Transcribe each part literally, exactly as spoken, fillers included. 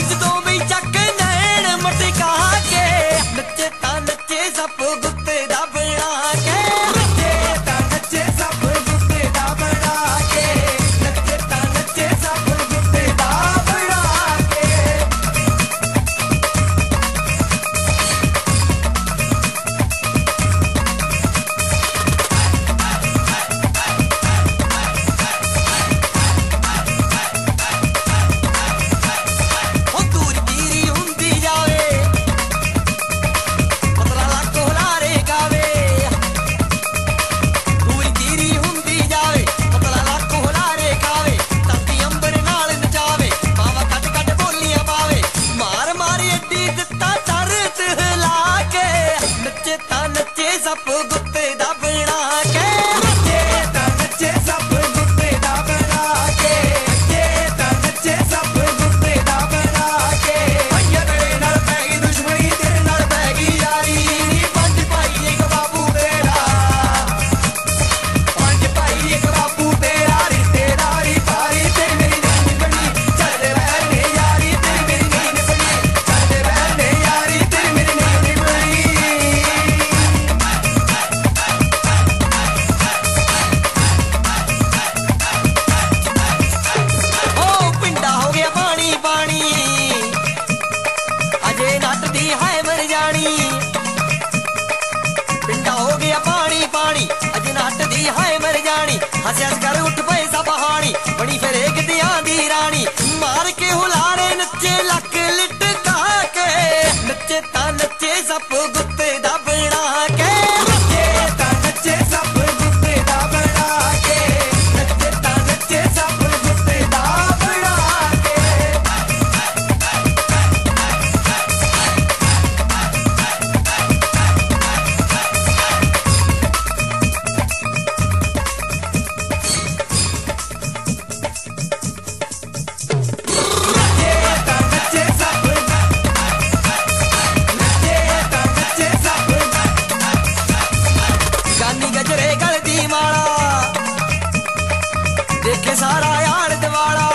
ਜਦੋਂ ਵੀ ਚੱਕ ਨੈਣ ਮਟਕਾ ਕੇ ਨੱਚੇ ਤਾਂ ਨੱਚੇ ਸੱਪ ਗੁੱਤੇ ਦਾ ਬਣਾ ਕੇ ਨੱਚੇ ਤਾਂ ਨੱਚੇ ਸੱਪ ਗੁੱਤੇ ਦਾ ਬਣਾ ਕੇ ਨੱਚੇ ਤਾਂ ਨੱਚੇ ਸੱਪ ਗੁੱਤੇ ਦਾ ਬਣਾ ਕੇ ਸੱਪ ਗੁੱਤੇ ਦਾ ਬਣਾ ਕੇ ਨੱਚੇ ਤਾਂ ਨੱਚੇ ਸੱਪ ਗੁੱਤੇ ਦਾ ਬਣਾ ਕੇ ਨੱਚੇ ਤਾਂ ਨੱਚੇ ਸੱਪ ਗੁੱਤੇ ਦਾ ਬਣਾ ਕੇ ਭਈਆ ਤੇਰੇ ਨਾਲ ਪੈ ਗਈ ਦੁਸ਼ਮਣੀ ਤੇਰੇ ਨਾਲ ਪੈ ਗਈ ਯਾਰੀ ਨੀ ਪੰਜ ਭਾਈ ਇੱਕ ਬਾਪੂ ਤੇਰਾ ਪੰਜ ਭਾਈ ਇੱਕ ਬਾਪੂ ਤੇਰਾ ਰਿਸ਼ਤੇਦਾਰੀ ਪਾਰੀ ਤੇਰੀ ਮੇਰੀ ਨਹੀਂ ਬਣੀ ਚੱਲਦੇ ਰਹਿਣੇ ਯਾਰੀ ਤੇਰੀ ਮੇਰੀ ਨਹੀਂ ਬਣੀ ਚੱਲਦੇ ਰਹਿਣੇ ਯਾਰੀ ਤੇਰੀ ਮੇਰੀ ਨਹੀਂ ਬਣੀ ਹਾਏ ਮਰ ਜਾਣੀ ਹੱਸ ਹੱਸ ਕਰ ਉੱਠ ਪਏ ਸਭ ਹਾਣੀ ਬਣੀ ਫਿਰ ਗਿੱਧਿਆਂ ਦੀ ਰਾਣੀ ਮਾਰ ਕੇ ਹੁਲਾਰੇ ਨੱਚੇ ਲੱਕ ਲਿਟਕਾ ਕੇ ਨੱਚੇ ਤਾਂ ਨੱਚੇ ਸੱਪ ਗੁੱਤੇ ਦਾ ਬਣਾ ਕੇ ਨੱਚੇ ਤਾਂ ਨੱਚੇ ਸੱਪ ਗੁੱਤੇ ਦਾ ਬਣਾ ਕੇ ਨੱਚੇ ਤਾਂ ਨੱਚੇ ਸੱਪ ਗੁੱਤੇ ਦਾ ਬਣਾ ਕੇ ਦੇਖੇ ਸਾਰਾ ਯਾਰ ਦਿਵਾਲਾ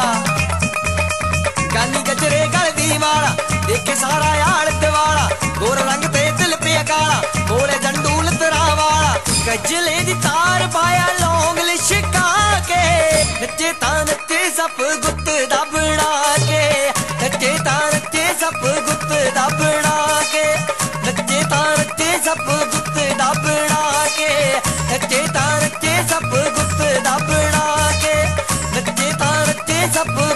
ਗਾਨੀ ਗਜਰੇ ਗਲ ਦੀ ਮਾਲਾ ਦੇਖੇ ਸਾਰਾ ਯਾਰ ਦਿਵਾਲਾ ਗੋਰ ਰੰਗ ਤੇ ਦਿਲ ਪਿਆ ਕਾਲਾ ਕੋਲੇ ਜੰਡੂ ਲਤਰਾ ਵਾਲਾ ਗਜਲੇ ਦੀ ਤਾਰ ਪਾਇਆ ਲੌਂਗ ਲਿਸ਼ਕਾ ਕੇ ਨੱਚੇ ਤਾਂ ਨੱਚੇ ਸੱਪ ਗੁੱਤ ਦਾ ਬਣਾ ਕੇ ਨੱਚੇ ਤਾਂ ਨੱਚੇ ਸੱਪ ਗੁੱਤ ਦਾ ਬਣਾ ਕੇ ਨੱਚੇ ਤਾਂ ਨੱਚੇ ਸੱਪ ਗੁੱਤ ਦਾ ਬਣਾ ਕੇ ਨੱਚੇ ਤਾਂ ਨੱਚੇ ਸੱਪ ਗੁੱਤ ਦਾ ਬਣਾ ਕੇ ਨੱਚੇ ਤਾਂ ਨੱਚੇ ਸੱਪ